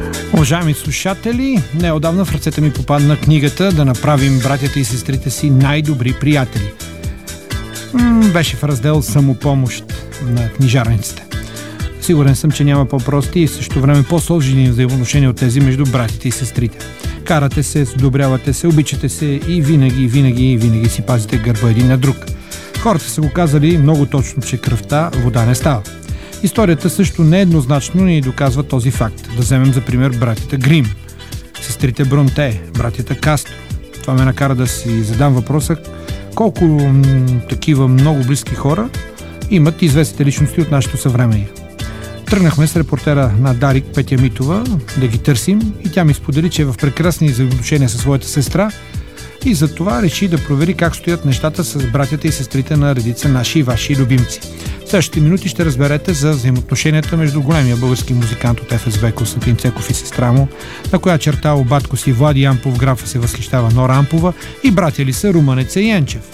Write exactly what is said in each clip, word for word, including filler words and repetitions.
Уважаеми слушатели, неотдавна в ръцете ми попадна книгата "Да направим братята и сестрите си най-добри приятели". М- беше в раздел "Самопомощ" на книжарниците. Сигурен съм, че няма по-прости и в същото време по-сложни взаимоотношения от тези между братите и сестрите. Карате се, одобрявате се, обичате се и винаги, винаги, винаги си пазите гърба един на друг. Хората са го казали много точно, че кръвта вода не става. Историята също нееднозначно ни доказва този факт. Да вземем за пример братята Грим, сестрите Бронте, братята Кастро. Това ме накара да си задам въпроса колко м- такива много близки хора имат известните личности от нашето съвремие. Тръгнахме с репортера на Дарик Петя Митова да ги търсим и тя ми сподели, че е в прекрасни взаимоотношения със своята сестра и за това реши да провери как стоят нещата с братята и сестрите на редица наши и ваши любимци. В следващите минути ще разберете за взаимоотношенията между големия български музикант от Еф Ес Би Константин Цеков и сестра му, на коя черта у батко си Влади Ампов графа се възхищава Нора Ампова и братя ли са Румънеца и Енчев.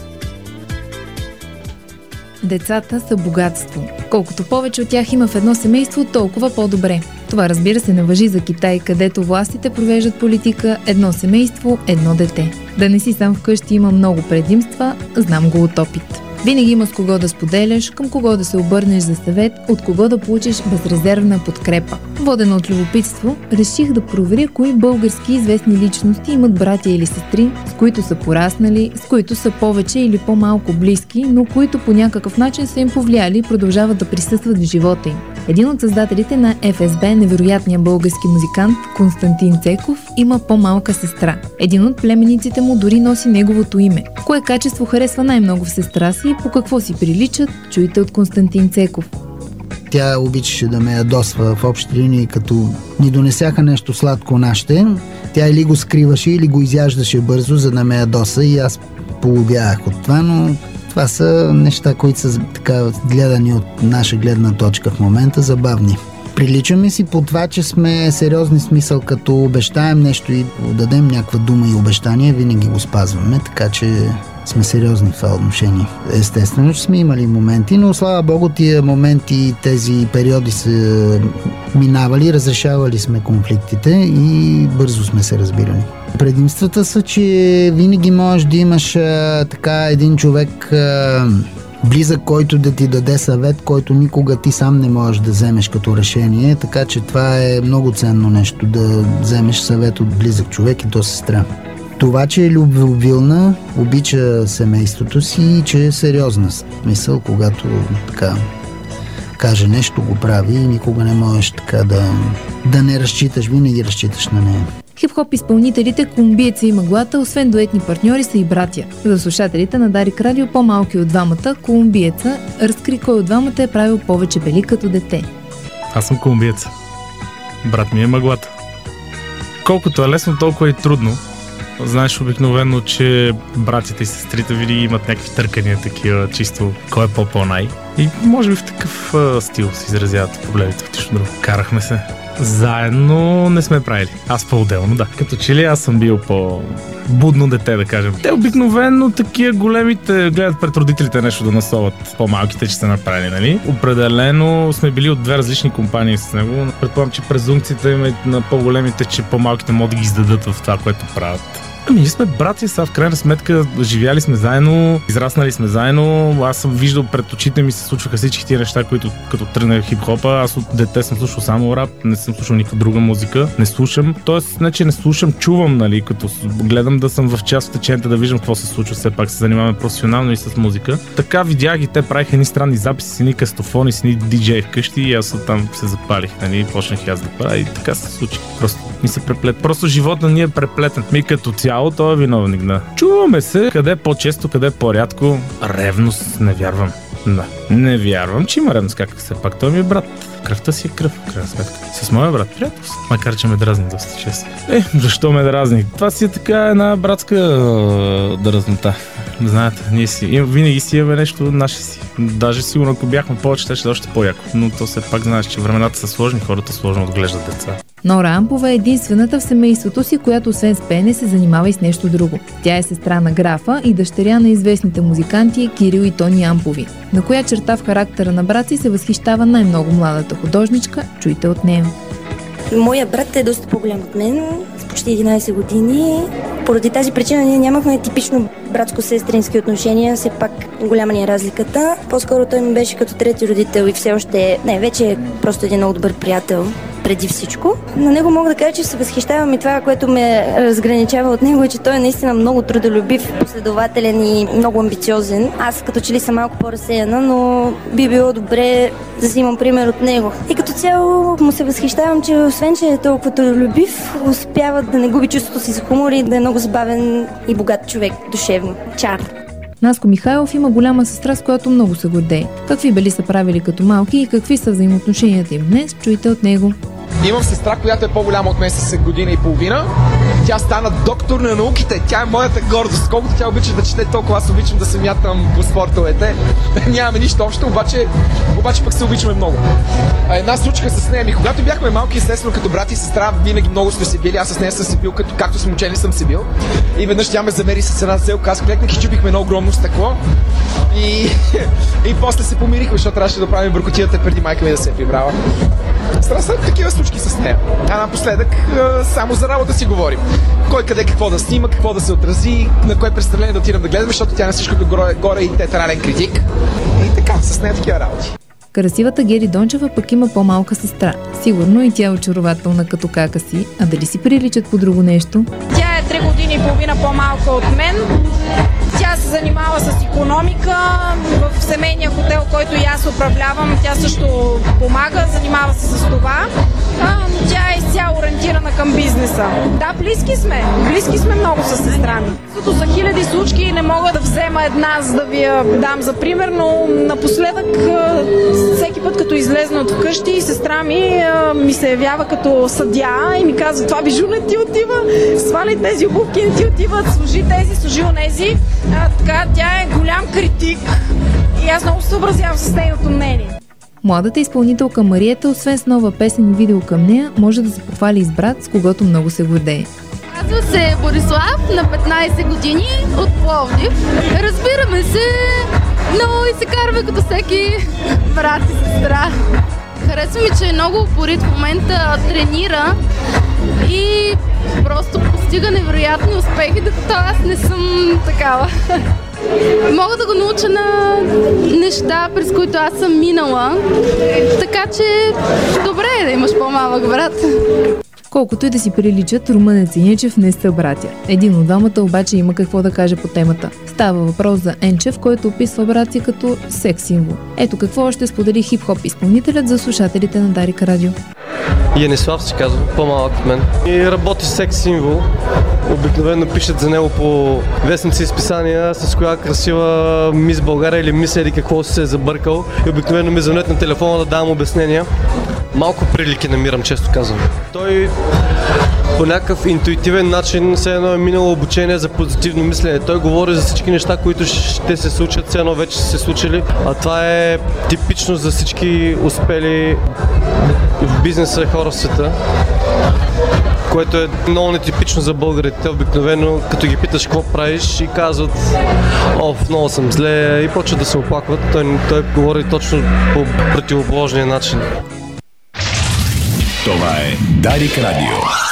Децата са богатство. Колкото повече от тях има в едно семейство, толкова по-добре. Това, разбира се, не важи за Китай, където властите провеждат политика едно семейство, едно дете. Да не си сам вкъщи има много предимства, знам го от опит. Винаги има с кого да споделяш, към кого да се обърнеш за съвет, от кого да получиш безрезервна подкрепа. Водена от любопитство, реших да проверя кои български известни личности имат братя или сестри, с които са пораснали, с които са повече или по-малко близки, но които по някакъв начин са им повлияли и продължават да присъстват в живота им. Един от създателите на Еф Ес Би, невероятният български музикант Константин Цеков, има по-малка сестра. Един от племенниците му дори носи неговото име. Кое качество харесва най-много в сестра си и по какво си приличат, чуйте от Константин Цеков. Тя обичаше да ме ядосва в общи линии, като ни донесяха нещо сладко нашите. Тя или го скриваше, или го изяждаше бързо, за да ме ядоса и аз полудях от това, но това са неща, които са така гледани от наша гледна точка в момента, забавни. Приличаме си по това, че сме сериозни, смисъл, като обещаем нещо и дадем някаква дума и обещание, винаги го спазваме, така че сме сериозни в това отношение. Естествено, че сме имали моменти, но слава богу тия моменти, тези периоди са минавали, разрешавали сме конфликтите и бързо сме се разбирали. Предимствата са, че винаги можеш да имаш а, така един човек а, близък, който да ти даде съвет, който никога ти сам не можеш да вземеш като решение, така че това е много ценно нещо, да вземеш съвет от близък човек и то сестра. Това, че е любвеобилна, обича семейството си и че е сериозна. Мисъл, когато така каже нещо, го прави и никога не можеш така да, да не разчиташ, винаги разчиташ на нея. Хип-хоп изпълнителите Колумбиеца и Мъглата, освен дуетни партньори, са и братя. За слушателите на Дарик Радио, по-малки от двамата, Колумбиеца разкри кой от двамата е правил повече бели като дете. Аз съм колумбиеца. Брат ми е Мъглата. Колкото е лесно, толкова е трудно. Знаеш обикновено, че братята и сестрите винаги имат някакви търкания такива, чисто кой е по-по-най. И може би в такъв а, стил се изразяват проблемите в тишно друго. Карахме се. Заедно не сме правили. Аз по-отделно, да. Като че ли аз съм бил по-будно дете, да кажем. Те обикновено такива големите гледат пред родителите нещо да насоват по-малките, че са направили, нали? Определено сме били от две различни компании с него. Предполагам, че презумпцията има на по-големите, че по-малките могат да ги издадат в това, което правят. Ами, ние сме братя, са в крайна сметка живяли сме заедно, израснали сме заедно. Аз съм виждал пред очите ми се случваха всички тия неща, които като тръгнах хип-хопа. Аз от дете съм слушал само рап, не съм слушал никаква друга музика, не слушам. Тоест, не че не слушам, чувам, нали, като гледам да съм в част от течението, да виждам какво се случва, все пак се занимаваме професионално и с музика. Така видях и те правиха едни странни записи с едни кастофони, с едни диджеи вкъщи и аз оттам се запалих, нали, почнах и аз да правя и така се случи. Просто ми се преплет. Просто живота ни е преплетен. Ми като цяло той е виновник, да. Чуваме се, къде по-често, къде по-рядко. Ревност не вярвам. Да. Не вярвам, че има ревност, как все пак. Той ми е брат. Кръвта си е кръв, в крайна сметка. С моя брат приятел, макар че ме дразни доста често. Е, защо ме дразни? Това си е така една братска дразнота. Знаете, ние си, винаги си имаме нещо наше си. Даже сигурно, ако бяхме повече, ще ще още по-яко. Но то все пак знаеш, че времената са сложни, хората сложно отглеждат деца. Нора Ампова е единствената в семейството си, която освен с пеене се занимава и с нещо друго. Тя е сестра на графа и дъщеря на известните музиканти Кирил и Тони Ампови. На коя черта в характера на брат си се възхищава най-много младата художничка, чуйте от нея. Моя брат е доста по-голям от мен, с почти единайсет години. Поради тази причина ние нямахме типично братско-сестрински отношения, все пак голяма ни е разликата. По-скоро той ми беше като трети родител и все още, не, вече е просто един много добър приятел. Преди всичко. На него мога да кажа, че се възхищавам и това, което ме разграничава от него е, че той е наистина много трудолюбив, последователен и много амбициозен. Аз като че ли съм малко по-разсеяна, но би било добре да взимам пример от него. И като цяло му се възхищавам, че освен, че е толкова трудолюбив, успява да не губи чувството си за хумор и да е много забавен и богат човек, душевно. Чар. Наско Михайлов има голяма сестра, с която много се гордее. Какви бели са правили като малки и какви са взаимоотношенията им днес, чуйте от него. Имам сестра, която е по-голяма от мен с година и половина. Тя стана доктор на науките. Тя е моята гордост. Колкото тя обича да чете, толкова аз обичам да се мятам по спортовете. Нямаме нищо общо, обаче, обаче пък се обичаме много. Една случка с нея ми, когато бяхме малки, естествено като брат и сестра, винаги много сме се били. Аз с нея съм се бил, като, както съм учени съм се бил. И веднъж тя ме замери с една целка. Аз клекнах и чупихме едно огромно стъкло. И, и после се помирихме, защото трябваше да правим бъркотията преди майка ми да се е прибрала. Страшно такива случки с нея. А напоследък само за работа си говорим. Кой къде какво да снима, какво да се отрази, на кое представление да отидем да гледаме, защото тя на всичкото горе, горе и театрален критик. И така, с нея такива работи. Красивата Гери Дончева пък има по-малка сестра. Сигурно и тя е очарователна като кака си, а дали си приличат по друго нещо? Тя е три години и половина по-малка от мен. Тя се занимава с икономика. В семейния хотел, който и аз управлявам, тя също помага, занимава се с това. А, тя е изцяло ориентирана към бизнеса. Да, близки сме. Близки сме много с сестра ми. Зато за хиляди случки не мога да взема една, за да ви я дам за пример, но напоследък всеки път, като излезна от вкъщи, сестра ми ми се явява като съдия и ми казва: това бижу не ти отива, сваляй тези обувки, не ти отиват, служи тези, служи онези. А, така, тя е голям критик и аз много се съобразявам с нейното мнение. Младата изпълнителка Мариета, освен с нова песен и видео към нея, може да се похвали и с брат, с когото много се гордее. Казва се Борислав, на петнайсет години, от Пловдив. Разбираме се, но и се караме като всеки брат и сестра. Харесва ми, че е много упорит в момента, тренира и просто постига невероятни успехи, докато аз не съм такава. Мога да го науча на неща, през които аз съм минала, така че добре е да имаш по-малък брат. Колкото и да си приличат, Руменец и Енчев не са братя. Един от двамата обаче има какво да каже по темата. Става въпрос за Енчев, който описва брат си като секс символ. Ето какво още сподели хип-хоп изпълнителят за слушателите на Дарик Радио. Янислав се казва, по-малък от мен. И работи секс символ. Обикновено пишат за него по вестници и списания с коя красива мис България или мис или какво си се е забъркал. И обикновено ми звънят на телефона да давам обяснения. Малко прилики намирам, често казвам. Той по някакъв интуитивен начин все едно е минало обучение за позитивно мислене. Той говори за всички неща, които ще се случат, все едно вече са се случили. А това е типично за всички успели в бизнеса хора в света, което е много нетипично за българите. Обикновено, като ги питаш какво правиш, и казват: оф, много съм зле, и почват да се оплакват. Той, той говори точно по противоположния начин. Това е Дарик Радио.